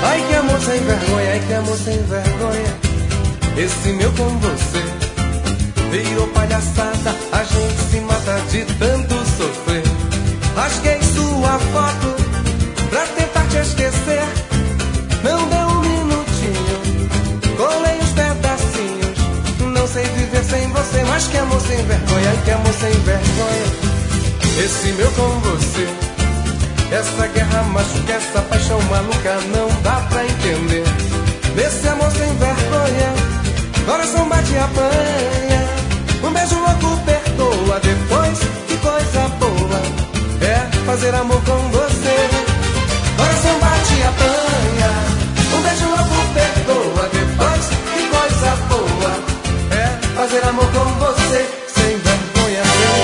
Ai que amor sem vergonha, ai que amor sem vergonha. Esse meu com você virou palhaçada, a gente se mata de tanto sofrer. Rasguei sua foto pra tentar te esquecer. Não deu um minutinho, colei os pedacinhos. Não sei viver sem você, mas que amor sem vergonha, ai que amor sem vergonha. Esse meu com você, essa guerra machuca, essa paixão maluca, não dá pra entender. Nesse amor sem vergonha, coração bate e apanha. Um beijo louco perdoa, depois que coisa boa é fazer amor com você. Coração bate e apanha. Um beijo louco perdoa, depois que coisa boa é fazer amor com você. Sem vergonha,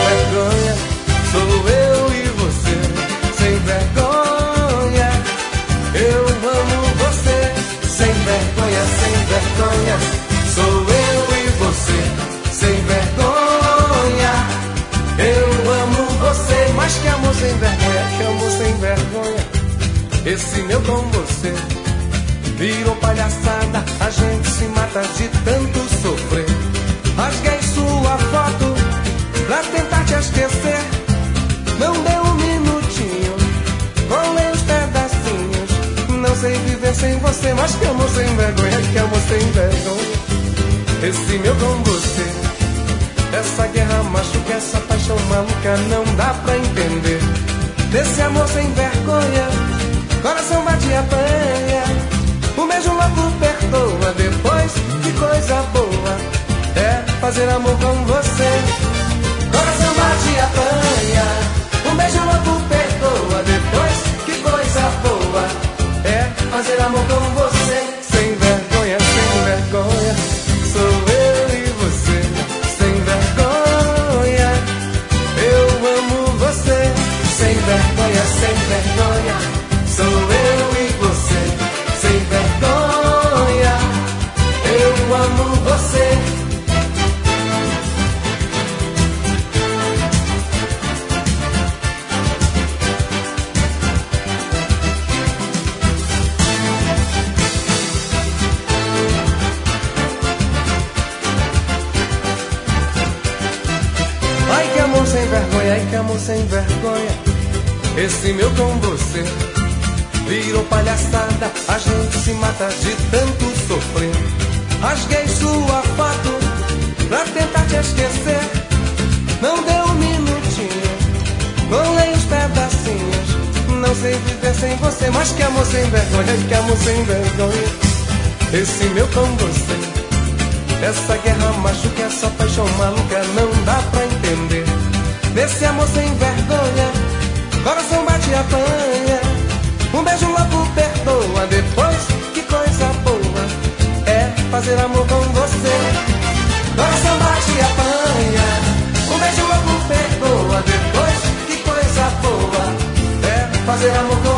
sou eu e você. Sem vergonha, eu amo você. Sem vergonha, sou eu e você. Sem vergonha, eu amo você. Mas que amor sem vergonha, que amor sem vergonha. Esse meu com você virou palhaçada, a gente se mata de tanto sofrer. Rasguei sua foto pra tentar te esquecer. Não deu um minutinho, colei os pedacinhos. Não sei viver sem você, mas que amor sem vergonha, que amor sem vergonha. Esse meu com você, essa guerra machuca, essa paixão maluca, não dá pra entender. Desse amor sem vergonha, coração bate e apanha. Um beijo louco perdoa, depois que coisa boa é fazer amor com você. Coração bate e apanha. Um beijo louco perdoa, depois que coisa boa é fazer amor com você. Sem vergonha, sou eu e você. Sem vergonha, eu amo você. Sem vergonha, sou eu e você. Sem vergonha, eu amo você. Ai que amor sem vergonha, ai que amor sem vergonha. Esse meu com você virou palhaçada, a gente se mata de tanto sofrer. Rasguei sua foto pra tentar te esquecer. Não deu um minutinho, colei os pedacinhos. Não sei viver sem você, mas que amor sem vergonha, que amor sem vergonha. Esse meu com você, essa guerra machuca, essa paixão maluca, não dá pra entender. Nesse amor sem vergonha, coração bate e apanha. Um beijo louco perdoa, depois que coisa boa é fazer amor com você. Coração bate e apanha. Um beijo louco perdoa, depois que coisa boa é fazer amor com você.